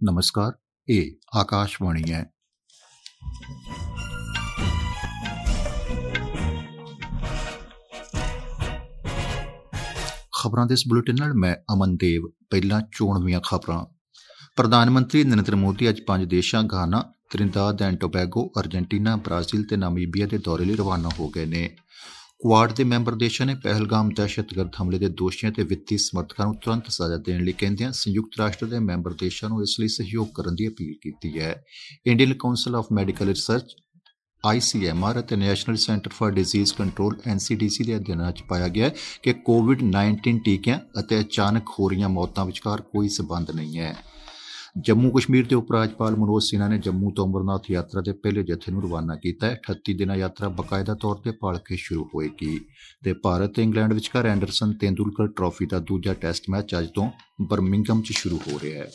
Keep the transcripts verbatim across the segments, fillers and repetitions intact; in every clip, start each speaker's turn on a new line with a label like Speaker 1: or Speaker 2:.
Speaker 1: ਨਮਸਕਾਰ, ਇਹ ਆਕਾਸ਼ਵਾਣੀ ਹੈ। ਖਬਰਾਂ ਦੇ ਇਸ ਬੁਲੇਟਿਨ ਨਾਲ ਮੈਂ ਅਮਨਦੇਵ। ਪਹਿਲਾਂ ਚੋਣਵੀਆਂ ਖਬਰਾਂ। ਪ੍ਰਧਾਨ ਮੰਤਰੀ ਨਰਿੰਦਰ ਮੋਦੀ ਅੱਜ ਪੰਜ ਦੇਸ਼ਾਂ Ghana, Trinidad and Tobago, Argentina, Brazil ਤੇ ਨਾਮੀਬੀਆ ਦੇ ਦੌਰੇ ਲਈ ਰਵਾਨਾ ਹੋ ਗਏ ਨੇ। ਕੁਆਡ ਦੇ ਮੈਂਬਰ ਦੇਸ਼ਾਂ ਨੇ ਪਹਿਲਗਾਮ ਦਹਿਸ਼ਤਗਰਦ ਹਮਲੇ ਦੇ ਦੋਸ਼ੀਆਂ ਤੇ ਵਿੱਤੀ ਸਮਰਥਕਾਂ ਨੂੰ ਤੁਰੰਤ ਸਜ਼ਾ ਦੇਣ ਲਈ ਕਹਿੰਦਿਆਂ ਸੰਯੁਕਤ ਰਾਸ਼ਟਰ ਦੇ ਮੈਂਬਰ ਦੇਸ਼ਾਂ ਨੂੰ ਇਸ ਲਈ ਸਹਿਯੋਗ ਕਰਨ ਦੀ ਅਪੀਲ ਕੀਤੀ ਹੈ। Indian council of medical research I C M R ਅਤੇ national centre for disease control N C D C ਦੇ ਅਧਿਐਨਾਂ 'ਚ ਪਾਇਆ ਗਿਆ ਕਿ ਕੋਵਿਡ ਨਾਈਨਟੀਨ ਟੀਕਿਆਂ ਅਤੇ ਅਚਾਨਕ ਹੋ ਰਹੀਆਂ ਮੌਤਾਂ ਵਿਚਕਾਰ ਕੋਈ ਸਬੰਧ ਨਹੀਂ ਹੈ। ਜੰਮੂ ਕਸ਼ਮੀਰ ਦੇ ਉਪ ਰਾਜਪਾਲ ਮਨੋਜ ਸਿਨਹਾ ਨੇ ਜੰਮੂ ਤੋਂ ਅਮਰਨਾਥ ਯਾਤਰਾ ਦੇ ਪਹਿਲੇ ਜਥੇ ਨੂੰ ਰਵਾਨਾ ਕੀਤਾ ਹੈ। ਅਠੱਤੀ ਦਿਨਾਂ ਯਾਤਰਾ ਬਾਕਾਇਦਾ ਤੌਰ ਤੇ ਭਲਕੇ ਸ਼ੁਰੂ ਹੋਏਗੀ ਤੇ ਭਾਰਤ ਤੇ ਇੰਗਲੈਂਡ ਵਿਚਕਾਰ ਐਂਡਰਸਨ ਤੇਂਦੁਲਕਰ ਟਰਾਫੀ ਦਾ ਦੂਜਾ ਟੈਸਟ ਮੈਚ ਅੱਜ ਤੋਂ ਬਰਮਿੰਘਮ 'ਚ ਸ਼ੁਰੂ ਹੋ ਰਿਹਾ ਹੈ।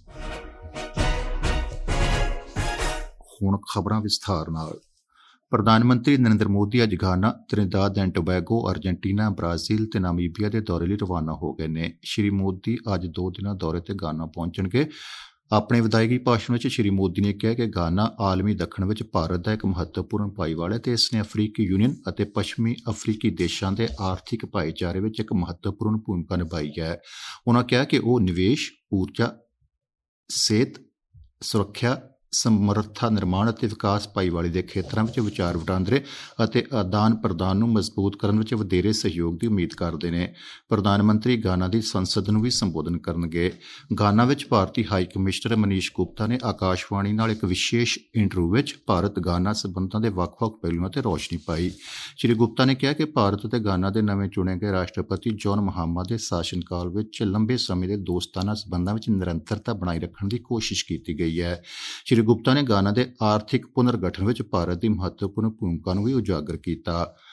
Speaker 1: ਹੁਣ ਖਬਰਾਂ ਵਿਸਥਾਰ ਨਾਲ। ਪ੍ਰਧਾਨ ਮੰਤਰੀ ਨਰਿੰਦਰ ਮੋਦੀ ਅੱਜ Ghana, Trinidad and Tobago, Argentina, Brazil ਤੇ ਨਾਮੀਬੀਆ ਦੇ ਦੌਰੇ ਲਈ ਰਵਾਨਾ ਹੋ ਗਏ ਨੇ। ਸ਼੍ਰੀ ਮੋਦੀ ਅੱਜ ਦੋ ਦਿਨਾਂ ਦੌਰੇ ਤੇ ਗਾਨਾ ਪਹੁੰਚਣਗੇ। ਆਪਣੇ ਵਿਦਾਇਗੀ ਭਾਸ਼ਣ ਵਿੱਚ ਸ਼੍ਰੀ ਮੋਦੀ ਨੇ ਕਿਹਾ ਕਿ ਗਾਨਾ ਆਲਮੀ ਦੱਖਣ ਵਿੱਚ ਭਾਰਤ ਦਾ ਇੱਕ ਮਹੱਤਵਪੂਰਨ ਭਾਈਵਾਲ ਹੈ ਤੇ ਇਸ ਨੇ ਅਫਰੀਕੀ ਯੂਨੀਅਨ ਅਤੇ ਪੱਛਮੀ ਅਫਰੀਕੀ ਦੇਸ਼ਾਂ ਦੇ ਆਰਥਿਕ ਭਾਈਚਾਰੇ ਵਿੱਚ ਇੱਕ ਮਹੱਤਵਪੂਰਨ ਭੂਮਿਕਾ ਨਿਭਾਈ ਹੈ। ਉਨ੍ਹਾਂ ਕਿਹਾ ਕਿ ਉਹ ਨਿਵੇਸ਼, ਊਰਜਾ, ਸਿਹਤ, ਸੁਰੱਖਿਆ, ਸਮਰੱਥਾ ਨਿਰਮਾਣ ਅਤੇ ਵਿਕਾਸ ਭਾਈਵਾਲੀ ਦੇ ਖੇਤਰਾਂ ਵਿੱਚ ਵਿਚਾਰ ਵਟਾਂਦਰੇ ਅਤੇ ਆਦਾਨ ਪ੍ਰਦਾਨ ਨੂੰ ਮਜ਼ਬੂਤ ਕਰਨ ਵਿੱਚ ਵਧੇਰੇ ਸਹਿਯੋਗ ਦੀ ਉਮੀਦ ਕਰਦੇ ਨੇ। ਪ੍ਰਧਾਨ ਮੰਤਰੀ ਗਾਨਾ ਦੀ ਸੰਸਦ ਨੂੰ ਵੀ ਸੰਬੋਧਨ ਕਰਨਗੇ। ਗਾਨਾ ਵਿੱਚ ਭਾਰਤੀ ਹਾਈ ਕਮਿਸ਼ਨਰ ਮਨੀਸ਼ ਗੁਪਤਾ ਨੇ ਆਕਾਸ਼ਵਾਣੀ ਨਾਲ ਇੱਕ ਵਿਸ਼ੇਸ਼ ਇੰਟਰਵਿਊ ਵਿੱਚ ਭਾਰਤ ਗਾਨਾ ਸਬੰਧਾਂ ਦੇ ਵੱਖ-ਵੱਖ ਪਹਿਲੂਆਂ ਤੇ ਰੌਸ਼ਨੀ ਪਾਈ। ਸ਼੍ਰੀ ਗੁਪਤਾ ਨੇ ਕਿਹਾ ਕਿ ਭਾਰਤ ਅਤੇ ਗਾਨਾ ਦੇ ਨਵੇਂ ਚੁਣੇ ਗਏ ਰਾਸ਼ਟਰਪਤੀ ਜੌਨ ਮਹਾਮਾ ਦੇ ਸ਼ਾਸਨ ਕਾਲ ਵਿੱਚ ਲੰਬੇ ਸਮੇਂ ਦੇ ਦੋਸਤਾਨਾ ਸਬੰਧਾਂ ਵਿੱਚ ਨਿਰੰਤਰਤਾ ਬਣਾਈ ਰੱਖਣ ਦੀ ਕੋਸ਼ਿਸ਼ ਕੀਤੀ ਗਈ ਹੈ। ਸ਼੍ਰੀ ਗੁਪਤਾ ਨੇ ਗਾਨਾ ਦੇ ਆਰਥਿਕ ਪੁਨਰਗਠਨ ਵਿੱਚ ਭਾਰਤ ਦੀ ਮਹੱਤਵਪੂਰਨ ਭੂਮਿਕਾ ਨੂੰ ਵੀ ਉਜਾਗਰ ਕੀਤਾ।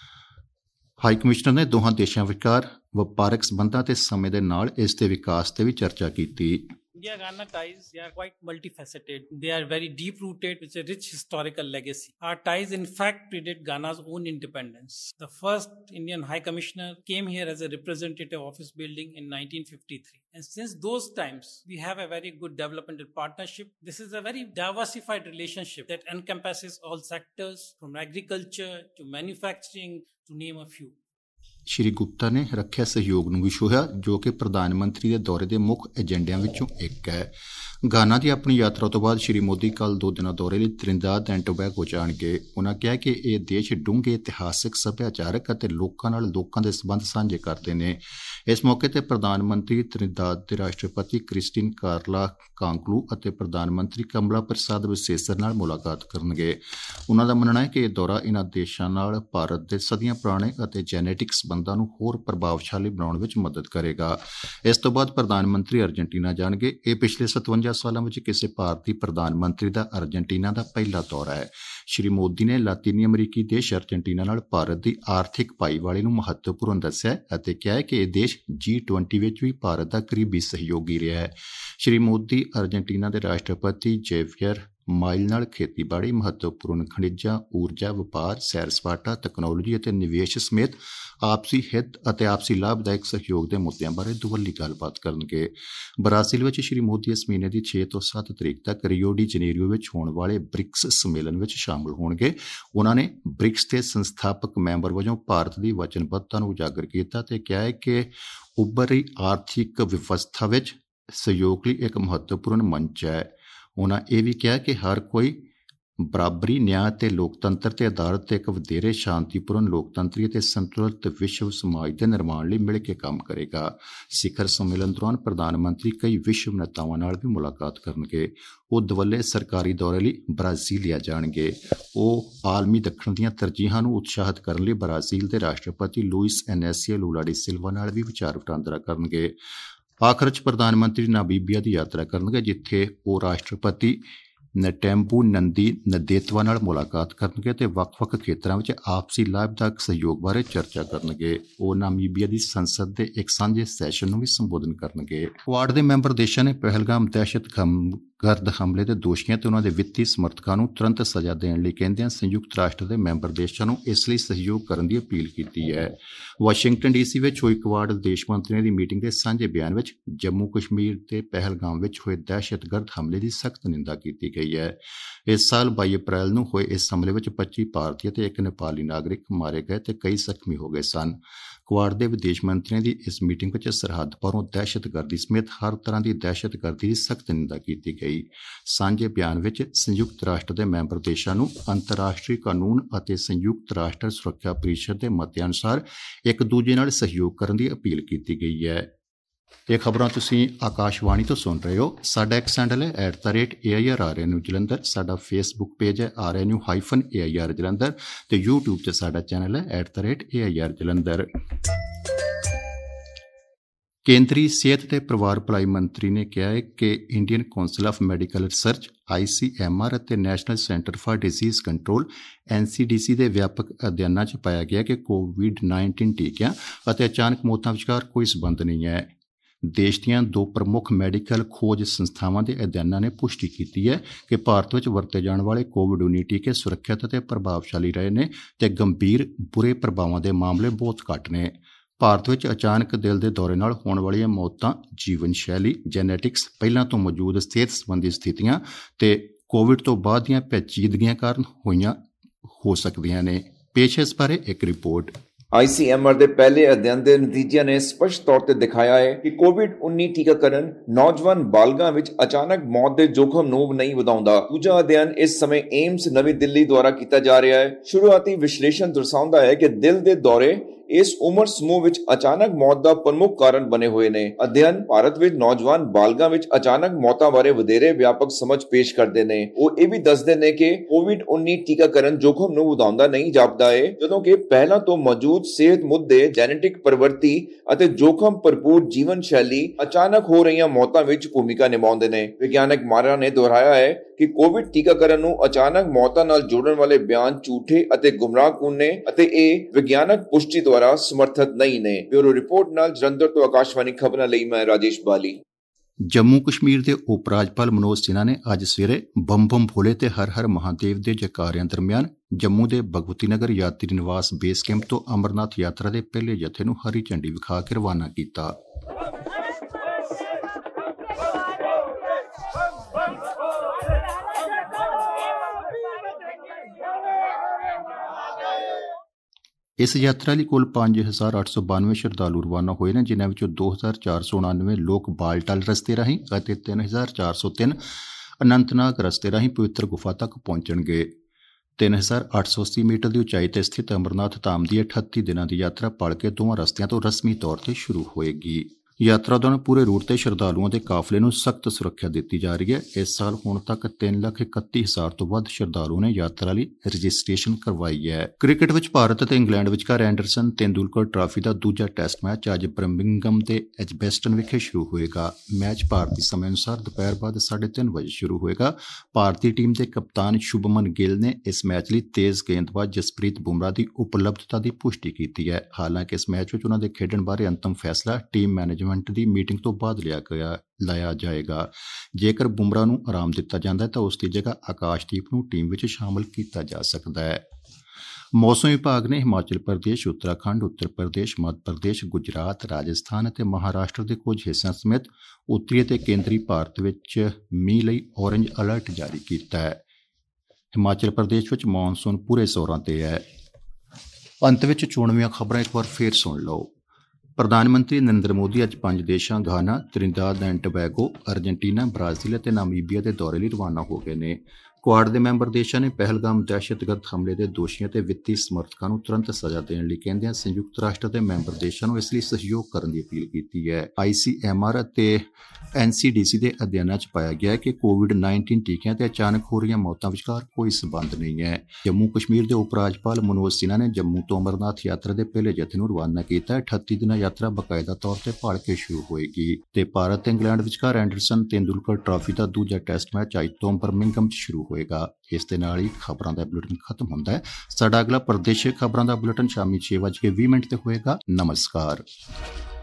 Speaker 1: ਹਾਈ ਕਮਿਸ਼ਨਰ ਨੇ ਦੋਹਾਂ ਦੇਸ਼ਾਂ ਵਿਚਕਾਰ ਵਪਾਰਕ ਸਬੰਧਾਂ ਤੇ ਸਮੇਂ ਦੇ ਨਾਲ ਇਸ ਦੇ ਵਿਕਾਸ ਤੇ ਵੀ ਚਰਚਾ ਕੀਤੀ।
Speaker 2: India-Ghana ties, they are quite multifaceted. They are very deep-rooted with a rich historical legacy. Our ties, in fact, predate Ghana's own independence. The first Indian High Commissioner came here as a representative office building in nineteen fifty-three. And since those times, we have a very good developmental partnership. This is a very diversified relationship that encompasses all sectors, from agriculture to manufacturing, to name a few.
Speaker 1: ਸ਼੍ਰੀ ਗੁਪਤਾ ਨੇ ਰੱਖਿਆ ਸਹਿਯੋਗ ਨੂੰ ਵੀ ਛੂਹਿਆ, ਜੋ ਕਿ ਪ੍ਰਧਾਨ ਮੰਤਰੀ ਦੇ ਦੌਰੇ ਦੇ ਮੁੱਖ ਏਜੰਡਿਆਂ ਵਿੱਚੋਂ ਇੱਕ ਹੈ। ਗਾਨਾ ਦੀ ਆਪਣੀ ਯਾਤਰਾ ਤੋਂ ਬਾਅਦ ਸ਼੍ਰੀ ਮੋਦੀ ਕੱਲ੍ਹ ਦੋ ਦਿਨਾਂ ਦੌਰੇ ਲਈ ਤ੍ਰਿਨਿਦਾਦ ਐਂਡ ਟੋਬੈਗੋ ਜਾਣਗੇ। ਉਨ੍ਹਾਂ ਕਿਹਾ ਕਿ ਇਹ ਦੇਸ਼ ਡੂੰਘੇ ਇਤਿਹਾਸਕ, ਸੱਭਿਆਚਾਰਕ ਅਤੇ ਲੋਕਾਂ ਨਾਲ ਲੋਕਾਂ ਦੇ ਸਬੰਧ ਸਾਂਝੇ ਕਰਦੇ ਨੇ। ਇਸ ਮੌਕੇ ਤੇ ਪ੍ਰਧਾਨ ਮੰਤਰੀ ਤ੍ਰਿਨਿਦਾਦ ਦੇ ਰਾਸ਼ਟਰਪਤੀ ਕ੍ਰਿਸਟੀਨ ਕਾਰਲਾ ਕਾਂਕਲੂ ਅਤੇ ਪ੍ਰਧਾਨ ਮੰਤਰੀ ਕਮਲਾ ਪ੍ਰਸਾਦ ਵਿਸੇਸਰ ਨਾਲ ਮੁਲਾਕਾਤ ਕਰਨਗੇ। ਉਨ੍ਹਾਂ ਦਾ ਮੰਨਣਾ ਹੈ ਕਿ ਇਹ ਦੌਰਾ ਇਨ੍ਹਾਂ ਦੇਸ਼ਾਂ ਨਾਲ ਭਾਰਤ ਦੇ ਸਦੀਆਂ ਪੁਰਾਣੇ ਅਤੇ ਜੈਨੇਟਿਕ ਸਬੰਧਾਂ ਨੂੰ ਹੋਰ ਪ੍ਰਭਾਵਸ਼ਾਲੀ ਬਣਾਉਣ ਵਿੱਚ ਮਦਦ ਕਰੇਗਾ। ਇਸ ਤੋਂ ਬਾਅਦ ਪ੍ਰਧਾਨ ਮੰਤਰੀ ਅਰਜਨਟੀਨਾ ਜਾਣਗੇ। ਇਹ ਪਿਛਲੇ ਸਤਵੰਜਾ ਸਾਲਾਂ ਵਿੱਚ ਕਿਸੇ ਭਾਰਤੀ ਪ੍ਰਧਾਨ ਮੰਤਰੀ ਦਾ ਅਰਜਨਟੀਨਾ ਦਾ ਪਹਿਲਾ ਦੌਰਾ ਹੈ। ਸ਼੍ਰੀ ਮੋਦੀ ਨੇ ਲਾਤੀਨੀ ਅਮਰੀਕੀ ਦੇਸ਼ ਅਰਜਨਟੀਨਾ ਨਾਲ ਭਾਰਤ ਦੀ ਆਰਥਿਕ ਭਾਈਵਾਲੀ ਨੂੰ ਮਹੱਤਵਪੂਰਨ ਦੱਸਿਆ ਅਤੇ ਕਿਹਾ ਕਿ ਇਹ ਦੇਸ਼ ਜੀ ਟਵੰਟੀ ਵਿੱਚ ਵੀ ਭਾਰਤ ਦਾ ਕਰੀਬੀ ਸਹਿਯੋਗੀ ਰਿਹਾ ਹੈ। ਸ਼੍ਰੀ ਮੋਦੀ ਅਰਜਨਟੀਨਾ ਦੇ ਰਾਸ਼ਟਰਪਤੀ ਜੇਵੀਅਰ ਮਾਈਲ ਨਾਲ ਖੇਤੀਬਾੜੀ, ਮਹੱਤਵਪੂਰਨ ਖਣਿਜਾਂ, ਊਰਜਾ, ਵਪਾਰ, ਸੈਰ ਸਪਾਟਾ, ਤਕਨਾਲੋਜੀ ਅਤੇ ਨਿਵੇਸ਼ ਸਮੇਤ ਆਪਸੀ ਹਿੱਤ ਅਤੇ ਆਪਸੀ ਲਾਭਦਾਇਕ ਸਹਿਯੋਗ ਦੇ ਮੁੱਦਿਆਂ ਬਾਰੇ ਦੁਵੱਲੀ ਗੱਲਬਾਤ ਕਰਨਗੇ। ਬ੍ਰਾਜ਼ੀਲ ਵਿੱਚ ਸ਼੍ਰੀ ਮੋਦੀ ਇਸ ਮਹੀਨੇ ਦੀ ਛੇ ਤੋਂ ਸੱਤ ਤਰੀਕ ਤੱਕ ਰਿਓ ਡੀ ਜਨੇਰੀਓ ਵਿੱਚ ਹੋਣ ਵਾਲੇ ਬ੍ਰਿਕਸ ਸੰਮੇਲਨ ਵਿੱਚ ਸ਼ਾਮਲ ਹੋਣਗੇ। ਉਨ੍ਹਾਂ ਨੇ ਬ੍ਰਿਕਸ ਦੇ ਸੰਸਥਾਪਕ ਮੈਂਬਰ ਵਜੋਂ ਭਾਰਤ ਦੀ ਵਚਨਬੱਧਤਾ ਨੂੰ ਉਜਾਗਰ ਕੀਤਾ ਤੇ ਕਿਹਾ ਹੈ ਕਿ ਉੱਭਰ ਰਹੀ ਆਰਥਿਕ ਵਿਵਸਥਾ ਵਿੱਚ ਸਹਿਯੋਗ ਲਈ ਇੱਕ ਮਹੱਤਵਪੂਰਨ ਮੰਚ ਹੈ। ਉਨ੍ਹਾਂ ਇਹ ਵੀ ਕਿਹਾ ਕਿ ਹਰ ਕੋਈ ਬਰਾਬਰੀ, ਨਿਆਂ ਅਤੇ ਲੋਕਤੰਤਰ ਤੇ ਆਧਾਰਿਤ ਇੱਕ ਵਧੇਰੇ ਸ਼ਾਂਤੀਪੂਰਨ, ਲੋਕਤੰਤਰੀ ਅਤੇ ਸੰਤੁਲਿਤ ਵਿਸ਼ਵ ਸਮਾਜ ਦੇ ਨਿਰਮਾਣ ਲਈ ਮਿਲ ਕੇ ਕੰਮ ਕਰੇਗਾ। ਸਿਖਰ ਸੰਮੇਲਨ ਦੌਰਾਨ ਪ੍ਰਧਾਨ ਮੰਤਰੀ ਕਈ ਵਿਸ਼ਵ ਨੇਤਾਵਾਂ ਨਾਲ ਵੀ ਮੁਲਾਕਾਤ ਕਰਨਗੇ। ਉਹ ਦੁਵੱਲੇ ਸਰਕਾਰੀ ਦੌਰੇ ਲਈ ਬ੍ਰਾਜ਼ੀਲੀਆ ਜਾਣਗੇ। ਉਹ ਆਲਮੀ ਦੱਖਣ ਦੀਆਂ ਤਰਜੀਹਾਂ ਨੂੰ ਉਤਸ਼ਾਹਿਤ ਕਰਨ ਲਈ ਬ੍ਰਾਜ਼ੀਲ ਦੇ ਰਾਸ਼ਟਰਪਤੀ ਲੂਇਸ ਇਨੈਸੀਓ ਲੂਲਾ ਡੀ ਸਿਲਵਾ ਨਾਲ ਵੀ ਵਿਚਾਰ ਵਟਾਂਦਰਾ ਕਰਨਗੇ। ਆਖਰ 'ਚ ਪ੍ਰਧਾਨ ਮੰਤਰੀ ਨਾਮੀਬੀਆ ਦੀ ਯਾਤਰਾ ਕਰਨਗੇ, ਜਿੱਥੇ ਉਹ ਰਾਸ਼ਟਰਪਤੀ ਨਟੈਂਬੂ ਨੰਦੀ ਨਦੇਤਵਾ ਨਾਲ ਮੁਲਾਕਾਤ ਕਰਨਗੇ ਅਤੇ ਵੱਖ-ਵੱਖ ਖੇਤਰਾਂ ਵਿੱਚ ਆਪਸੀ ਲਾਭਦਾਇਕ ਸਹਿਯੋਗ ਬਾਰੇ ਚਰਚਾ ਕਰਨਗੇ। ਉਹ ਨਾਮੀਬੀਆ ਦੀ ਸੰਸਦ ਦੇ ਇੱਕ ਸਾਂਝੇ ਸੈਸ਼ਨ ਨੂੰ ਵੀ ਸੰਬੋਧਨ ਕਰਨਗੇ। ਕੁਆਡ ਦੇ ਮੈਂਬਰ ਦੇਸ਼ਾਂ ਨੇ ਪਹਿਲਗਾਮ ਦਹਿਸ਼ਤ ਦਹਿਸ਼ਤਗਰਦ ਹਮਲੇ ਦੇ ਦੋਸ਼ੀਆਂ ਤੇ ਉਹਨਾਂ ਦੇ ਵਿੱਤੀ ਸਮਰਥਕਾਂ ਨੂੰ ਤੁਰੰਤ ਸਜ਼ਾ ਦੇਣ ਲਈ ਕਹਿੰਦਿਆਂ ਸੰਯੁਕਤ ਰਾਸ਼ਟਰ ਦੇ ਮੈਂਬਰ ਦੇਸ਼ਾਂ ਨੂੰ ਇਸ ਲਈ ਸਹਿਯੋਗ ਕਰਨ ਦੀ ਅਪੀਲ ਕੀਤੀ ਹੈ। ਵਾਸ਼ਿੰਗਟਨ ਡੀਸੀ ਵਿੱਚ ਹੋਈ ਕੁਆਡ ਵਿਦੇਸ਼ ਮੰਤਰੀਆਂ ਦੀ ਮੀਟਿੰਗ ਦੇ ਸਾਂਝੇ ਬਿਆਨ ਵਿੱਚ ਜੰਮੂ ਕਸ਼ਮੀਰ ਦੇ ਪਹਿਲਗਾਮ ਵਿੱਚ ਹੋਏ ਦਹਿਸ਼ਤਗਰਦ ਹਮਲੇ ਦੀ ਸਖਤ ਨਿੰਦਾ ਕੀਤੀ ਗਈ ਹੈ। ਇਸ ਸਾਲ ਬਾਈ ਅਪ੍ਰੈਲ ਨੂੰ ਹੋਏ ਇਸ ਹਮਲੇ ਵਿੱਚ ਪੱਚੀ ਭਾਰਤੀ ਅਤੇ ਇੱਕ ਨੇਪਾਲੀ ਨਾਗਰਿਕ ਮਾਰੇ ਗਏ ਤੇ ਕਈ ਜ਼ਖਮੀ ਹੋ ਗਏ ਸਨ। ਕੁਆਡ ਦੇ ਵਿਦੇਸ਼ ਮੰਤਰੀਆਂ ਦੀ ਇਸ ਮੀਟਿੰਗ ਵਿੱਚ ਸਰਹੱਦ ਪਾਰੋਂ ਦਹਿਸ਼ਤਗਰਦੀ ਸਮੇਤ ਹਰ ਤਰ੍ਹਾਂ ਦੀ ਦਹਿਸ਼ਤਗਰਦੀ ਦੀ ਸਖਤ ਨਿੰਦਾ ਕੀਤੀ ਗਈ। ਸਾਂਝੇ ਬਿਆਨ ਵਿੱਚ ਸੰਯੁਕਤ ਰਾਸ਼ਟਰ ਦੇ ਮੈਂਬਰ ਦੇਸ਼ਾਂ ਨੂੰ ਅੰਤਰਰਾਸ਼ਟਰੀ ਕਾਨੂੰਨ ਅਤੇ ਸੰਯੁਕਤ ਰਾਸ਼ਟਰ ਸੁਰੱਖਿਆ ਪਰਿਸ਼ਦ ਦੇ ਮਤੇ ਅਨੁਸਾਰ ਇੱਕ ਦੂਜੇ ਨਾਲ ਸਹਿਯੋਗ ਕਰਨ ਦੀ ਅਪੀਲ ਕੀਤੀ ਗਈ ਹੈ। ਇਹ ਖਬਰਾਂ ਤੁਸੀਂ ਆਕਾਸ਼ਵਾਣੀ ਤੋਂ ਸੁਣ ਰਹੇ ਹੋ। ਸਾਡਾ ਐਕਸ ਹੈਂਡਲ ਹੈ at the rate A I R R N U Jalandhar. ਸਾਡਾ ਫੇਸਬੁੱਕ ਪੇਜ ਹੈ R N U hyphen A I R Jalandhar ਤੇ ਯੂਟਿਊਬ ਤੇ ਸਾਡਾ ਚੈਨਲ ਹੈ at the rate A I R Jalandhar. ਕੇਂਦਰੀ ਸਿਹਤ ਤੇ ਪਰਿਵਾਰ ਭਲਾਈ ਮੰਤਰੀ ਨੇ ਕਿਹਾ ਹੈ ਕਿ Indian Council of medical research I C M R ਅਤੇ national centre for disease control N C D C ਦੇ ਵਿਆਪਕ ਅਧਿਐਨਾਂ 'ਚ ਪਾਇਆ ਗਿਆ ਕਿ ਕੋਵਿਡ ਨਾਈਨਟੀਨ ਟੀਕਿਆਂ ਅਤੇ ਅਚਾਨਕ ਮੌਤਾਂ ਵਿਚਕਾਰ ਕੋਈ ਸੰਬੰਧ ਨਹੀਂ ਹੈ। ਦੇਸ਼ ਦੀਆਂ ਦੋ ਪ੍ਰਮੁੱਖ ਮੈਡੀਕਲ ਖੋਜ ਸੰਸਥਾਵਾਂ ਦੇ ਅਧਿਐਨਾਂ ਨੇ ਪੁਸ਼ਟੀ ਕੀਤੀ ਹੈ ਕਿ ਭਾਰਤ ਵਿੱਚ ਵਰਤੇ ਜਾਣ ਵਾਲੇ ਕੋਵਿਡ ਉੱਨੀ ਟੀਕੇ ਸੁਰੱਖਿਅਤ ਅਤੇ ਪ੍ਰਭਾਵਸ਼ਾਲੀ ਰਹੇ ਨੇ ਤੇ ਗੰਭੀਰ ਬੁਰੇ ਪ੍ਰਭਾਵਾਂ ਦੇ ਮਾਮਲੇ ਬਹੁਤ ਘੱਟ ਨੇ। ਭਾਰਤ ਵਿੱਚ ਅਚਾਨਕ ਦਿਲ ਦੇ ਦੌਰੇ ਨਾਲ ਹੋਣ ਵਾਲੀਆਂ ਮੌਤਾਂ ਜੀਵਨ ਸ਼ੈਲੀ, ਜੈਨੇਟਿਕਸ, ਪਹਿਲਾਂ ਤੋਂ ਮੌਜੂਦ ਸਿਹਤ ਸੰਬੰਧੀ ਸਥਿਤੀਆਂ ਤੇ ਕੋਵਿਡ ਤੋਂ ਬਾਅਦ ਦੀਆਂ ਪੇਚੀਦਗੀਆਂ ਕਾਰਨ ਹੋਈਆਂ ਹੋ ਸਕਦੀਆਂ ਨੇ। ਪੇਸ਼ ਹੈ ਇਸ ਬਾਰੇ ਇੱਕ ਰਿਪੋਰਟ।
Speaker 3: ਆਈ ਸੀ ਐਮ ਆਰ ਦੇ ਪਹਿਲੇ ਅਧਿਐਨ ਦੇ ਨਤੀਜਿਆਂ ਨੇ ਸਪਸ਼ਟ ਤੌਰ ਤੇ ਦਿਖਾਇਆ ਹੈ ਕਿ ਕੋਵਿਡ ਉੱਨੀ ਟੀਕਾਕਰਨ ਨੌਜਵਾਨ ਬਾਲਗਾਂ ਵਿੱਚ ਅਚਾਨਕ ਮੌਤ ਦੇ ਜੋਖਮ ਨੂੰ ਨਹੀਂ ਵਧਾਉਂਦਾ। ਦੂਜਾ ਅਧਿਐਨ ਇਸ ਸਮੇਂ ਏਮਸ ਨਵੀਂ ਦਿੱਲੀ ਦੁਆਰਾ ਕੀਤਾ ਜਾ ਰਿਹਾ ਹੈ। ਸ਼ੁਰੂਆਤੀ ਵਿਸ਼ਲੇਸ਼ਣ ਦਰਸਾਉਂਦਾ ਹੈ ਕਿ ਦਿਲ ਦੇ ਦੌਰੇ ਇਸ ਉਮਰ ਸਮੂਹ ਵਿੱਚ ਅਚਾਨਕ ਮੌਤ ਦਾ ਪ੍ਰਮੁੱਖ ਕਾਰਨ ਬਣੇ ਹੋਏ ਨੇ। ਅਧਿਐਨ ਭਾਰਤ ਵਿੱਚ ਨੌਜਵਾਨ ਬਾਲਗਾਂ ਵਿੱਚ ਅਚਾਨਕ ਮੌਤਾਂ ਬਾਰੇ ਵਧੇਰੇ ਵਿਆਪਕ ਸਮਝ ਪੇਸ਼ ਕਰਦੇ ਨੇ। ਉਹ ਇਹ ਵੀ ਦੱਸਦੇ ਨੇ ਕਿ ਕੋਵਿਡ ਉੱਨੀ ਟੀਕਾਕਰਨ ਜੋਖਮ ਨੂੰ ਵਧਾਉਂਦਾ ਨਹੀਂ ਜਾਪਦਾ ਹੈ, ਜਦੋਂ ਕਿ ਪਹਿਲਾਂ ਤੋਂ ਮੌਜੂਦ ਸਿਹਤ ਮੁੱਦੇ, ਜੈਨੇਟਿਕ ਪ੍ਰਵਿਰਤੀ ਅਤੇ ਜੋਖਮ ਭਰਪੂਰ ਜੀਵਨ ਸ਼ੈਲੀ ਅਚਾਨਕ ਹੋ ਰਹੀਆਂ ਮੌਤਾਂ ਵਿੱਚ ਭੂਮਿਕਾ ਨਿਭਾਉਂਦੇ ਨੇ। ਵਿਗਿਆਨਕ ਮਾਹਰਾਂ ਨੇ ਦੁਹਰਾਇਆ ਹੈ ਕਿ ਕੋਵਿਡ ਟੀਕਾਕਰਨ ਨੂੰ ਅਚਾਨਕ ਮੌਤਾਂ ਨਾਲ ਜੋੜਨ ਵਾਲੇ ਬਿਆਨ ਝੂਠੇ ਅਤੇ ਗੁੰਮਰਾਹਕੁੰਨ ਨੇ ਅਤੇ ਇਹ ਵਿਗਿਆਨਕ ਪੁਸ਼ਟੀ ਦੁਆਰਾ ਸਮਰਥਿਤ ਨਹੀਂ ਨੇ। ਬਿਊਰੋ ਰਿਪੋਰਟ ਨਾਲ ਜਲੰਧਰ ਤੋਂ ਆਕਾਸ਼ਵਾਣੀ ਖਬਰਾਂ ਲਈ ਮੈਂ ਰਾਜੇਸ਼ ਬਾਲੀ।
Speaker 1: ਜੰਮੂ ਕਸ਼ਮੀਰ ਦੇ ਉਪ ਰਾਜਪਾਲ ਮਨੋਜ ਸਿਨਹਾ ਨੇ ਅੱਜ ਸਵੇਰੇ ਬੰਮ ਬੰਮ ਭੋਲੇ ਤੇ ਹਰ ਹਰ ਮਹਾਦੇਵ ਦੇ ਜੈਕਾਰਿਆਂ ਦਰਮਿਆਨ ਜੰਮੂ ਦੇ ਭਗਵਤੀ ਨਗਰ ਯਾਤਰੀ ਨਿਵਾਸ ਬੇਸ ਕੈਂਪ ਤੋਂ ਅਮਰਨਾਥ ਯਾਤਰਾ ਦੇ ਪਹਿਲੇ ਜਥੇ ਨੂੰ ਹਰੀ ਝੰਡੀ ਵਿਖਾ ਕੇ ਰਵਾਨਾ ਕੀਤਾ। ਇਸ ਯਾਤਰਾ ਲਈ ਕੁੱਲ ਪੰਜ ਹਜ਼ਾਰ ਅੱਠ ਸੌ ਬਾਨਵੇਂ ਸ਼ਰਧਾਲੂ ਰਵਾਨਾ ਹੋਏ ਨੇ, ਜਿਨ੍ਹਾਂ ਵਿੱਚੋਂ ਦੋ ਹਜ਼ਾਰ ਚਾਰ ਸੌ ਉਣਾਨਵੇਂ ਲੋਕ ਬਾਲਟਾਲ ਰਸਤੇ ਰਾਹੀਂ ਅਤੇ ਤਿੰਨ ਹਜ਼ਾਰ ਚਾਰ ਸੌ ਤਿੰਨ ਅਨੰਤਨਾਗ ਰਸਤੇ ਰਾਹੀਂ ਪਵਿੱਤਰ ਗੁਫਾ ਤੱਕ ਪਹੁੰਚਣਗੇ। ਤਿੰਨ ਹਜ਼ਾਰ ਅੱਠ ਸੌ ਅੱਸੀ ਮੀਟਰ ਦੀ ਉਚਾਈ ਤੇ ਸਥਿਤ ਅਮਰਨਾਥ ਧਾਮ ਦੀ ਅਠੱਤੀ ਦਿਨਾਂ ਦੀ ਯਾਤਰਾ ਭਲਕੇ ਦੋਵਾਂ ਰਸਤਿਆਂ ਤੋਂ ਰਸਮੀ ਤੌਰ ਤੇ ਸ਼ੁਰੂ ਹੋਏਗੀ। ਯਾਤਰਾ ਦੌਰਾਨ ਪੂਰੇ ਰੂਟ ਤੇ ਸ਼ਰਧਾਲੂਆਂ ਦੇ ਕਾਫਲੇ ਨੂੰ ਸਖਤ ਸੁਰੱਖਿਆ ਦਿੱਤੀ ਜਾ ਰਹੀ ਹੈ। ਇਸ ਸਾਲ ਹੁਣ ਤੱਕ ਤਿੰਨ ਲੱਖ ਇਕੱਤੀ ਹਜ਼ਾਰ ਤੋਂ ਵੱਧ ਸ਼ਰਧਾਲੂਆਂ ਨੇ ਯਾਤਰਾ ਲਈ ਰਜਿਸਟ੍ਰੇਸ਼ਨ ਕਰਵਾਈ ਹੈ। ਕ੍ਰਿਕਟ ਵਿੱਚ ਭਾਰਤ ਅਤੇ ਇੰਗਲੈਂਡ ਵਿਚਕਾਰ ਐਂਡਰਸਨ ਤੇਂਦੁਲਕਰ ਟਰਾਫੀ ਦਾ ਦੂਜਾ ਟੈਸਟ ਮੈਚ ਅੱਜ ਬਰਮਿੰਘਮ ਦੇ ਐਜਬੈਸਟਨ ਵਿਖੇ ਸ਼ੁਰੂ ਹੋਏਗਾ। ਮੈਚ ਭਾਰਤੀ ਸਮੇਂ ਅਨੁਸਾਰ ਦੁਪਹਿਰ ਬਾਅਦ ਸਾਢੇ ਤਿੰਨ ਵਜੇ ਸ਼ੁਰੂ ਹੋਏਗਾ। ਭਾਰਤੀ ਟੀਮ ਦੇ ਕਪਤਾਨ ਸ਼ੁਭਮਨ ਗਿੱਲ ਨੇ ਇਸ ਮੈਚ ਲਈ ਤੇਜ਼ ਗੇਂਦਬਾਜ਼ ਜਸਪ੍ਰੀਤ ਬੁਮਰਾਹ ਦੀ ਉਪਲਬਧਤਾ ਦੀ ਪੁਸ਼ਟੀ ਕੀਤੀ ਹੈ। ਹਾਲਾਂਕਿ ਇਸ ਮੈਚ ਵਿੱਚ ਉਹਨਾਂ ਦੇ ਖੇਡਣ ਬਾਰੇ ਅੰਤਮ ਫੈਸਲਾ ਟੀਮ ਮੈਨੇਜਮੈਂਟ ਦੀ ਮੀਟਿੰਗ ਤੋਂ ਬਾਅਦ ਲਿਆ ਗਿਆ ਲਾਇਆ ਜਾਏਗਾ। ਜੇਕਰ ਬੁਮਰਾਹ ਨੂੰ ਆਰਾਮ ਦਿੱਤਾ ਜਾਂਦਾ ਹੈ ਤਾਂ ਉਸ ਦੀ ਜਗ੍ਹਾ ਆਕਾਸ਼ਦੀਪ ਨੂੰ ਟੀਮ ਵਿੱਚ ਸ਼ਾਮਲ ਕੀਤਾ ਜਾ ਸਕਦਾ ਹੈ। ਮੌਸਮ ਵਿਭਾਗ ਨੇ ਹਿਮਾਚਲ ਪ੍ਰਦੇਸ਼, ਉੱਤਰਾਖੰਡ, ਉੱਤਰ ਪ੍ਰਦੇਸ਼, ਮੱਧ ਪ੍ਰਦੇਸ਼, ਗੁਜਰਾਤ, ਰਾਜਸਥਾਨ ਅਤੇ ਮਹਾਰਾਸ਼ਟਰ ਦੇ ਕੁਝ ਹਿੱਸਿਆਂ ਸਮੇਤ ਉੱਤਰੀ ਅਤੇ ਕੇਂਦਰੀ ਭਾਰਤ ਵਿੱਚ ਮੀਂਹ ਲਈ ਔਰੇਂਜ ਅਲਰਟ ਜਾਰੀ ਕੀਤਾ ਹੈ। ਹਿਮਾਚਲ ਪ੍ਰਦੇਸ਼ ਵਿੱਚ ਮੌਨਸੂਨ ਪੂਰੇ ਜ਼ੋਰਾਂ ਤੇ ਹੈ। ਅੰਤ ਵਿੱਚ ਚੋਣਵੀਆਂ ਖਬਰਾਂ ਇੱਕ ਵਾਰ ਫੇਰ ਸੁਣ ਲਓ। ਪ੍ਰਧਾਨ ਮੰਤਰੀ ਨਰਿੰਦਰ ਮੋਦੀ ਅੱਜ ਪੰਜ ਦੇਸ਼ਾਂ Ghana, Trinidad and Tobago, Argentina, Brazil ਅਤੇ ਨਾਮੀਬੀਆ ਦੇ ਦੌਰੇ ਲਈ ਰਵਾਨਾ ਹੋ ਗਏ ਨੇ। ਕੁਆਡ ਦੇ ਮੈਂਬਰ ਦੇਸ਼ਾਂ ਨੇ ਪਹਿਲਗਾਮ ਦਹਿਸ਼ਤਗਰਦ ਹਮਲੇ ਦੇ ਦੋਸ਼ੀਆਂ ਤੇ ਵਿੱਤੀ ਸਮਰਥਕਾਂ ਨੂੰ ਤੁਰੰਤ ਸਜ਼ਾ ਦੇਣ ਲਈ ਕਹਿੰਦਿਆਂ ਸੰਯੁਕਤ ਰਾਸ਼ਟਰ ਦੇ ਮੈਂਬਰ ਦੇਸ਼ਾਂ ਨੂੰ ਇਸ ਲਈ ਸਹਿਯੋਗ ਕਰਨ ਦੀ ਅਪੀਲ ਕੀਤੀ ਹੈ। ਆਈ ਸੀ ਐਮ ਆਰ ਅਤੇ ਐਨ ਸੀ ਡੀ ਸੀ ਦੇ ਅਧਿਐਨਾਂ 'ਚ ਪਾਇਆ ਗਿਆ ਕਿ ਕੋਵਿਡ ਨਾਈਨਟੀਨ ਟੀਕਿਆਂ ਤੇ ਅਚਾਨਕ ਹੋ ਰਹੀਆਂ ਮੌਤਾਂ ਵਿਚਕਾਰ ਕੋਈ ਸਬੰਧ ਨਹੀਂ ਹੈ। ਜੰਮੂ ਕਸ਼ਮੀਰ ਦੇ ਉਪ ਰਾਜਪਾਲ ਮਨੋਜ ਸਿਨਹਾ ਨੇ ਜੰਮੂ ਤੋਂ ਅਮਰਨਾਥ ਯਾਤਰਾ ਦੇ ਪਹਿਲੇ ਜਥੇ ਨੂੰ ਰਵਾਨਾ ਕੀਤਾ। ਅਠੱਤੀ ਦਿਨਾਂ ਯਾਤਰਾ ਬਕਾਇਦਾ ਤੌਰ ਤੇ ਭਲਕੇ ਸ਼ੁਰੂ ਹੋਏਗੀ ਤੇ ਭਾਰਤ ਤੇ ਇੰਗਲੈਂਡ ਵਿਚਕਾਰ ਐਂਡਰਸਨ ਤੇਂਦੁਲਕਰ ਟਰਾਫੀ ਦਾ ਦੂਜਾ ਟੈਸਟ ਮੈਚ ਅੱਜ ਤੋਂ ਬਰਮਿੰਘਮ 'ਚ ਸ਼ੁਰੂ ਹੋਏਗਾ। ਇਸ ਦੇ ਨਾਲ ਹੀ ਖਬਰਾਂ ਦਾ ਬੁਲੇਟਿਨ ਖਤਮ ਹੁੰਦਾ ਹੈ। ਸਾਡਾ ਅਗਲਾ ਪ੍ਰਦੇਸ਼ਿਕ ਖਬਰਾਂ ਦਾ ਬੁਲੇਟਿਨ ਸ਼ਾਮੀ ਛੇ ਵੱਜ ਕੇ ਵੀਹ ਮਿੰਟ ਤੇ ਹੋਏਗਾ। ਨਮਸਕਾਰ।